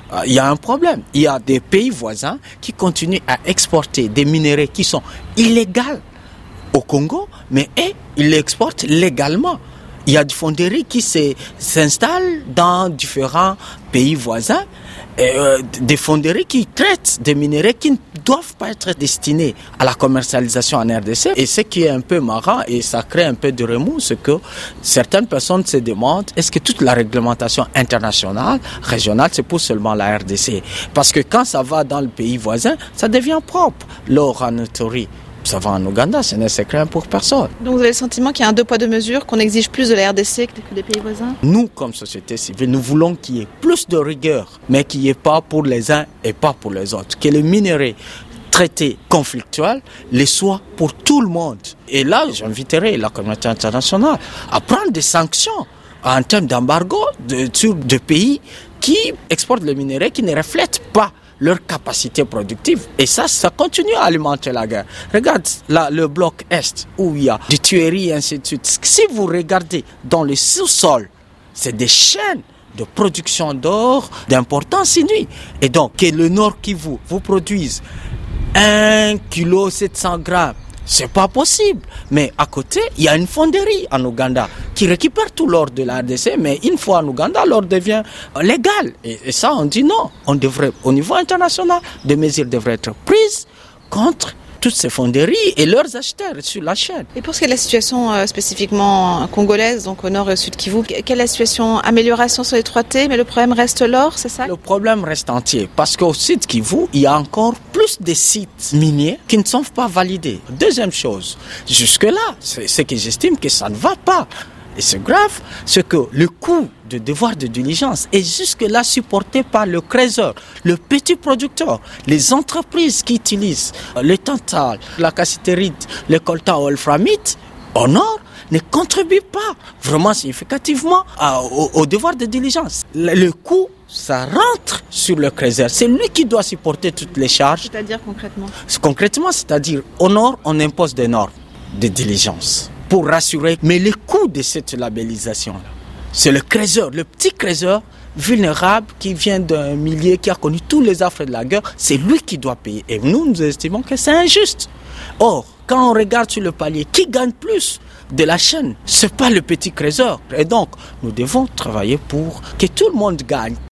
il y a un problème. Il y a des pays voisins qui continuent à exporter des minerais qui sont illégaux au Congo, mais ils les exportent légalement. Il y a des fonderies qui s'installent dans différents pays voisins, des fonderies qui traitent des minerais qui ne doivent pas être destinés à la commercialisation en RDC. Et ce qui est un peu marrant, et ça crée un peu de remous, c'est que certaines personnes se demandent est-ce que toute la réglementation internationale, régionale, c'est pour seulement la RDC? Parce que quand ça va dans le pays voisin, ça devient propre. L'or en Ituri, ça va en Ouganda, ce n'est secret pour personne. Donc vous avez le sentiment qu'il y a un deux poids deux mesures, qu'on exige plus de la RDC que des pays voisins? Nous, comme société civile, nous voulons qu'il y ait plus de rigueur, mais qu'il n'y ait pas pour les uns et pas pour les autres. Que les minerais traités conflictuels les soient pour tout le monde. Et là, j'inviterai la communauté internationale à prendre des sanctions en termes d'embargo sur des pays qui exportent le minerai qui ne reflètent pas leur capacité productive. Et ça continue à alimenter la guerre. Regarde là, le bloc Est, où il y a des tueries et ainsi de suite. Si vous regardez dans le sous-sol, c'est des chaînes de production d'or d'importance inouïe. Et donc, que le Nord Kivu vous produise 1 kg 700 grammes, c'est pas possible. Mais à côté, il y a une fonderie en Ouganda qui récupère tout l'or de la RDC, mais une fois en Ouganda, l'or devient légal. Et ça, on dit non. On devrait, au niveau international, des mesures devraient être prises contre toutes ces fonderies et leurs acheteurs sur la chaîne. Et pour ce qui est de la situation spécifiquement congolaise, donc au nord et au sud Kivu, quelle est la situation? Amélioration sur les 3T, mais le problème reste l'or, c'est ça? Le problème reste entier, parce qu'au sud Kivu, il y a encore plus de sites miniers qui ne sont pas validés. Deuxième chose, jusque-là, c'est ce que j'estime que ça ne va pas. Et c'est grave, c'est que le coût de devoir de diligence est jusque-là supporté par le créateur, le petit producteur, les entreprises qui utilisent le tantal, la cassitérite, le coltan ou le framite au nord ne contribuent pas vraiment significativement au devoir de diligence. Le coût, ça rentre sur le créateur. C'est lui qui doit supporter toutes les charges. C'est-à-dire concrètement? Concrètement, c'est-à-dire au nord, on impose des normes de diligence pour rassurer. Mais le coût de cette labellisation-là, c'est le créateur, le petit créateur vulnérable qui vient d'un milieu qui a connu tous les affres de la guerre, c'est lui qui doit payer. Et nous estimons que c'est injuste. Or, quand on regarde sur le palier, qui gagne plus de la chaîne? C'est pas le petit créateur. Et donc, nous devons travailler pour que tout le monde gagne.